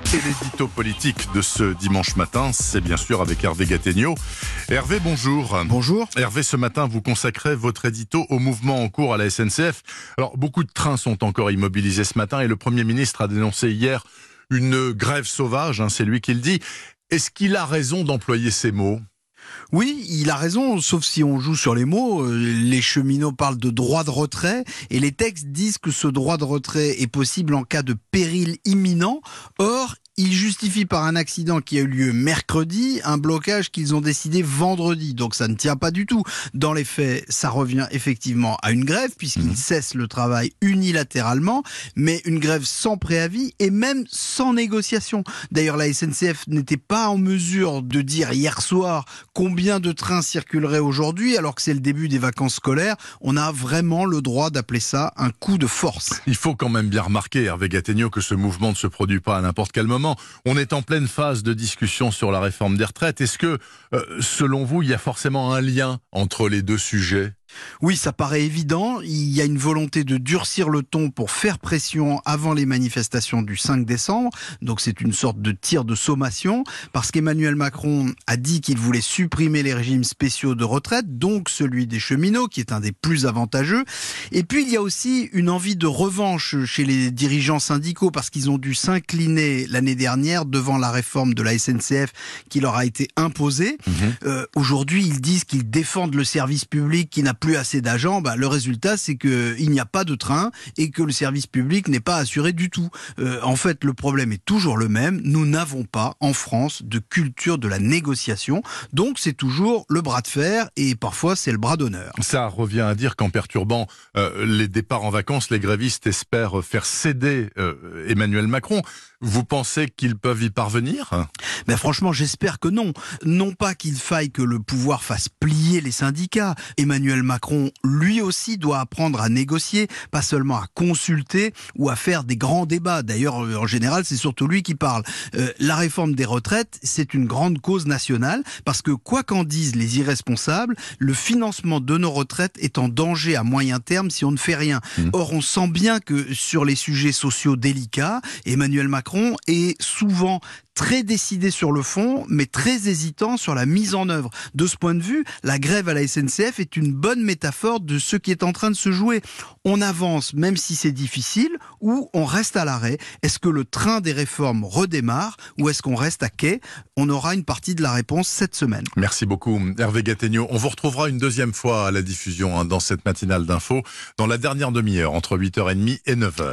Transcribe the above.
Et l'édito politique de ce dimanche matin, c'est bien sûr avec Hervé Gattegno. Hervé, bonjour. Bonjour. Hervé, ce matin, vous consacrez votre édito au mouvement en cours à la SNCF. Alors, beaucoup de trains sont encore immobilisés ce matin et le Premier ministre a dénoncé hier une grève sauvage, c'est lui qui le dit. Est-ce qu'il a raison d'employer ces mots ? Oui, il a raison, sauf si on joue sur les mots. Les cheminots parlent de droit de retrait et les textes disent que ce droit de retrait est possible en cas de péril imminent. Or, ils justifient par un accident qui a eu lieu mercredi, un blocage qu'ils ont décidé vendredi. Donc ça ne tient pas du tout. Dans les faits, ça revient effectivement à une grève puisqu'ils cessent le travail unilatéralement, mais une grève sans préavis et même sans négociation. D'ailleurs, la SNCF n'était pas en mesure de dire hier soir combien de trains circuleraient aujourd'hui alors que c'est le début des vacances scolaires. On a vraiment le droit d'appeler ça un coup de force. Il faut quand même bien remarquer, Hervé Gattegno, que ce mouvement ne se produit pas à n'importe quel moment. On est en pleine phase de discussion sur la réforme des retraites. Est-ce que, selon vous, il y a forcément un lien entre les deux sujets ? Oui, ça paraît évident. Il y a une volonté de durcir le ton pour faire pression avant les manifestations du 5 décembre. Donc c'est une sorte de tir de sommation parce qu'Emmanuel Macron a dit qu'il voulait supprimer les régimes spéciaux de retraite, donc celui des cheminots qui est un des plus avantageux. Et puis il y a aussi une envie de revanche chez les dirigeants syndicaux parce qu'ils ont dû s'incliner l'année dernière devant la réforme de la SNCF qui leur a été imposée. Aujourd'hui, ils disent qu'ils défendent le service public qui n'a plus assez d'agents. Le résultat, c'est qu'il n'y a pas de train et que le service public n'est pas assuré du tout. En fait, le problème est toujours le même. Nous n'avons pas, en France, de culture de la négociation. Donc, c'est toujours le bras de fer et parfois, c'est le bras d'honneur. Ça revient à dire qu'en perturbant les départs en vacances, les grévistes espèrent faire céder Emmanuel Macron. Vous pensez qu'ils peuvent y parvenir ? Franchement, j'espère que non. Non pas qu'il faille que le pouvoir fasse plier les syndicats. Emmanuel Macron, lui aussi, doit apprendre à négocier, pas seulement à consulter ou à faire des grands débats. D'ailleurs, en général, c'est surtout lui qui parle. La réforme des retraites, c'est une grande cause nationale parce que, quoi qu'en disent les irresponsables, le financement de nos retraites est en danger à moyen terme si on ne fait rien. Or, on sent bien que sur les sujets sociaux délicats, Emmanuel Macron est souvent très décidé sur le fond, mais très hésitant sur la mise en œuvre. De ce point de vue, la grève à la SNCF est une bonne métaphore de ce qui est en train de se jouer. On avance même si c'est difficile ou on reste à l'arrêt. Est-ce que le train des réformes redémarre ou est-ce qu'on reste à quai ? On aura une partie de la réponse cette semaine. Merci beaucoup Hervé Gattegno. On vous retrouvera une deuxième fois à la diffusion dans cette matinale d'info, dans la dernière demi-heure, entre 8h30 et 9h.